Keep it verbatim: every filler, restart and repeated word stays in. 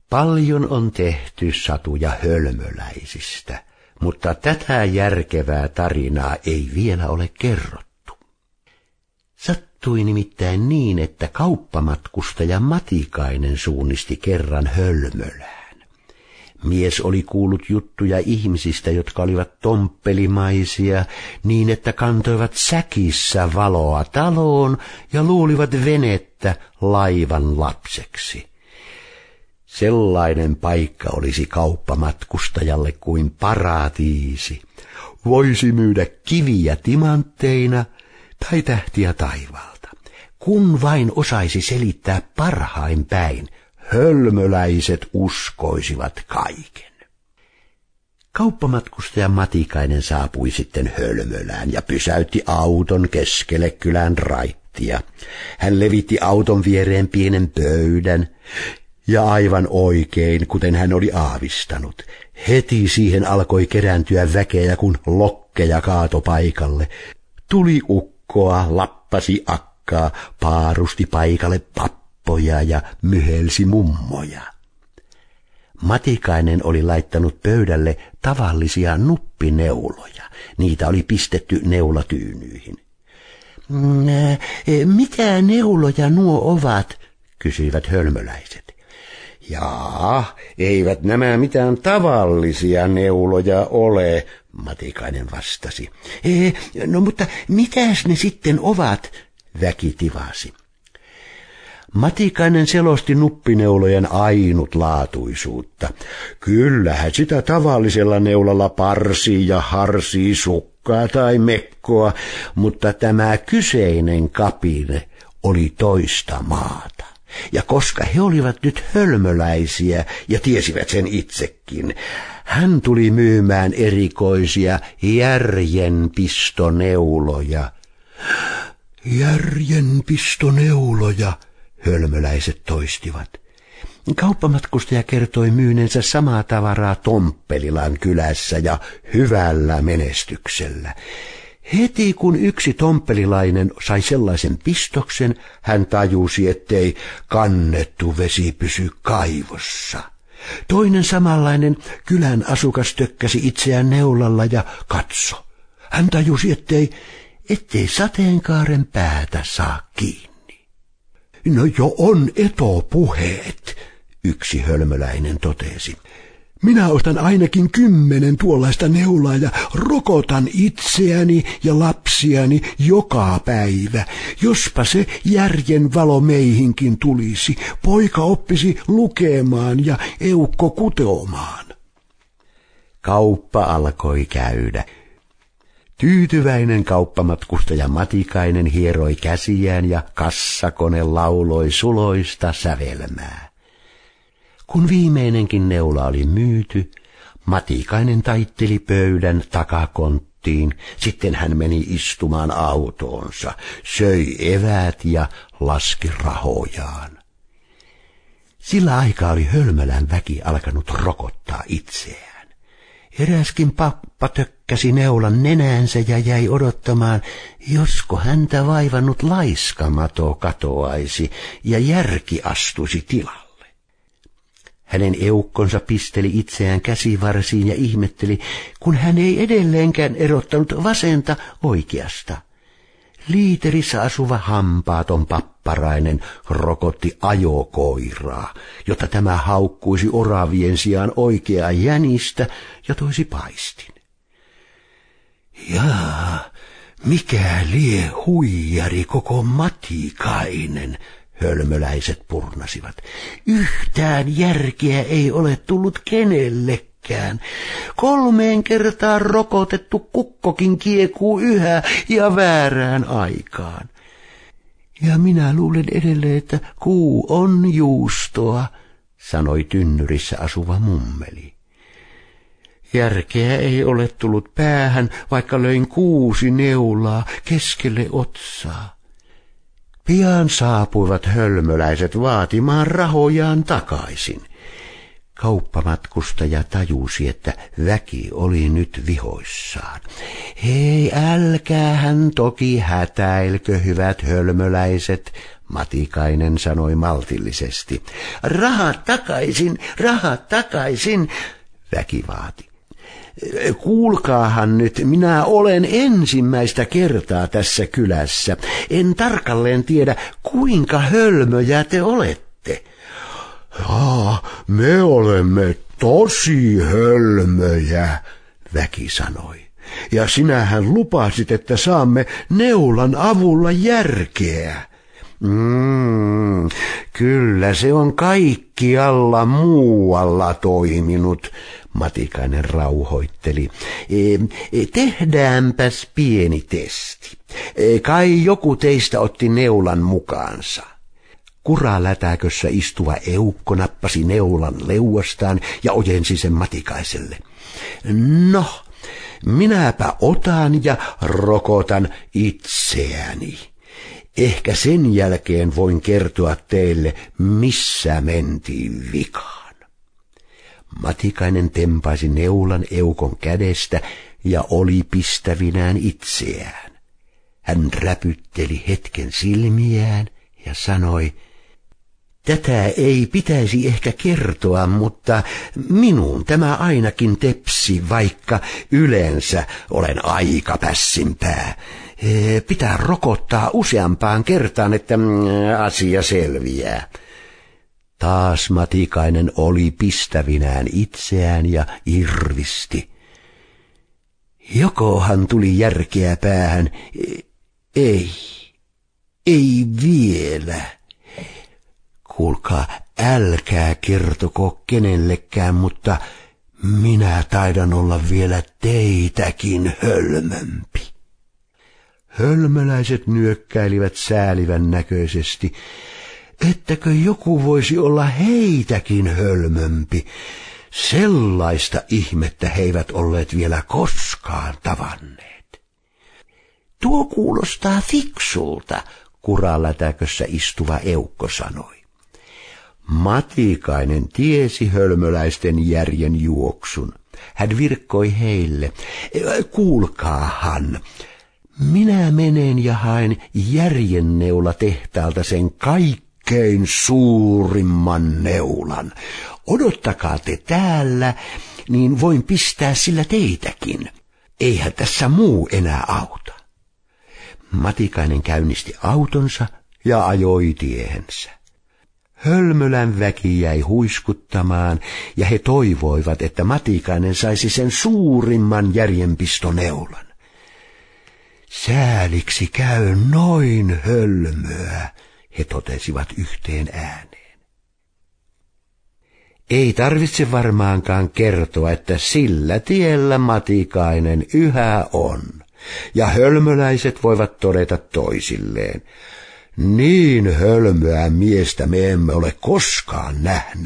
Paljon on tehty satuja hölmöläisistä, mutta tätä järkevää tarinaa ei vielä ole kerrottu. Sattui nimittäin niin, että kauppamatkustaja Matikainen suunnisti kerran Hölmölään. Mies oli kuullut juttuja ihmisistä, jotka olivat tomppelimaisia, niin että kantoivat säkissä valoa taloon ja luulivat venettä laivan lapseksi. Sellainen paikka olisi kauppamatkustajalle kuin paratiisi. Voisi myydä kiviä timantteina tai tähtiä taivaalta, kun vain osaisi selittää parhain päin. Hölmöläiset uskoisivat kaiken. Kauppamatkustaja Matikainen saapui sitten Hölmölään ja pysäytti auton keskelle kylän raittia. Hän levitti auton viereen pienen pöydän ja aivan oikein, kuten hän oli aavistanut, heti siihen alkoi kerääntyä väkeä, kun lokkeja kaato paikalle. Tuli ukkoa, lappasi akkaa, paarusti paikalle pappa. Poja ja myhelsi mummoja. Matikainen oli laittanut pöydälle tavallisia nuppineuloja. Niitä oli pistetty neulatyynyihin. Mitä neuloja nuo ovat? Kysyivät hölmöläiset. Jaa, eivät nämä mitään tavallisia neuloja ole, Matikainen vastasi. E, no mutta mitäs ne sitten ovat? Väki tivasi. Matikainen selosti nuppineulojen ainutlaatuisuutta. Kyllähän sitä tavallisella neulalla parsii ja harsii sukkaa tai mekkoa, mutta tämä kyseinen kapine oli toista maata. Ja koska he olivat nyt hölmöläisiä ja tiesivät sen itsekin, hän tuli myymään erikoisia järjenpistoneuloja. Järjenpistoneuloja, hölmöläiset toistivat. Kauppamatkustaja kertoi myyneensä samaa tavaraa Tomppelilan kylässä ja hyvällä menestyksellä. Heti kun yksi tomppelilainen sai sellaisen pistoksen, hän tajusi, ettei kannettu vesi pysy kaivossa. Toinen samanlainen kylän asukas tökkäsi itseään neulalla ja katso. Hän tajusi, ettei, ettei sateenkaaren päätä saa kiinni. No jo on etopuheet, yksi hölmöläinen totesi. Minä ostan ainakin kymmenen tuollaista neulaa ja rokotan itseäni ja lapsiani joka päivä. Jospa se järjen valo meihinkin tulisi, poika oppisi lukemaan ja eukko kutomaan. Kauppa alkoi käydä. Tyytyväinen kauppamatkustaja Matikainen hieroi käsiään ja kassakone lauloi suloista sävelmää. Kun viimeinenkin neula oli myyty, Matikainen taitteli pöydän takakonttiin, sitten hän meni istumaan autoonsa, söi eväät ja laski rahojaan. Sillä aikaa oli Hölmölän väki alkanut rokottaa itseään. Eräskin pappa tökkäsi neulan nenäänsä ja jäi odottamaan, josko häntä vaivannut laiskamato katoaisi ja järki astuisi tilalle. Hänen eukkonsa pisteli itseään käsivarsiin ja ihmetteli, kun hän ei edelleenkään erottanut vasenta oikeasta. Liiterissä asuva hampaaton papparainen rokotti ajokoiraa, jotta tämä haukkuisi oravien sijaan oikeaa jänistä ja toisi paistin. Jaa, mikä lie huijari koko Matikainen, hölmöläiset purnasivat. Yhtään järkeä ei ole tullut kenellekään. Kolmeen kertaan rokotettu kukkokin kiekuu yhä ja väärään aikaan. Ja minä luulen edelleen, että kuu on juustoa, sanoi tynnyrissä asuva mummeli. Järkeä ei ole tullut päähän, vaikka löin kuusi neulaa keskelle otsaa. Pian saapuivat hölmöläiset vaatimaan rahojaan takaisin. Kauppamatkustaja tajusi, että väki oli nyt vihoissaan. Hei, älkäähän toki hätäilkö, hyvät hölmöläiset, Matikainen sanoi maltillisesti. Rahat takaisin, rahat takaisin, väki vaati. Kuulkaahan nyt, minä olen ensimmäistä kertaa tässä kylässä. En tarkalleen tiedä, kuinka hölmöjä te olette. Jaa, me olemme tosi hölmöjä, väki sanoi. Ja sinähän lupasit, että saamme neulan avulla järkeä. Mm, kyllä se on kaikkialla muualla toiminut, Matikainen rauhoitteli. E, tehdäänpäs pieni testi. E, kai joku teistä otti neulan mukaansa. Kuralätäkössä istuva eukko nappasi neulan leuastaan ja ojensi sen Matikaiselle. No, minäpä otan ja rokotan itseäni. Ehkä sen jälkeen voin kertoa teille, missä mentiin vikaan. Matikainen tempaisi neulan eukon kädestä ja oli pistävinään itseään. Hän räpytteli hetken silmiään ja sanoi, tätä ei pitäisi ehkä kertoa, mutta minun tämä ainakin tepsi, vaikka yleensä olen aika pässinpää. Pitää rokottaa useampaan kertaan, että asia selviää. Taas Matikainen oli pistävinään itseään ja irvisti. Jokohan tuli järkeä päähän. Ei, ei vielä. Kuulkaa, älkää kertoko kenellekään, mutta minä taidan olla vielä teitäkin hölmömpi. Hölmöläiset nyökkäilivät säälivän näköisesti. Ettäkö joku voisi olla heitäkin hölmömpi? Sellaista ihmettä he eivät olleet vielä koskaan tavanneet. Tuo kuulostaa fiksulta, kuralätäkössä istuva eukko sanoi. Matikainen tiesi hölmöläisten järjen juoksun. Hän virkkoi heille. Kuulkaahan, minä menen ja haen järjenneula tehtaalta sen kaikkein suurimman neulan. Odottakaa te täällä, niin voin pistää sillä teitäkin. Eihän tässä muu enää auta. Matikainen käynnisti autonsa ja ajoi tiehensä. Hölmölän väki jäi huiskuttamaan ja he toivoivat, että Matikainen saisi sen suurimman järjenpistoneulan. Sääliksi käy noin hölmöä, he totesivat yhteen ääneen. Ei tarvitse varmaankaan kertoa, että sillä tiellä Matikainen yhä on, ja hölmöläiset voivat todeta toisilleen. Niin hölmöä miestä me emme ole koskaan nähneet.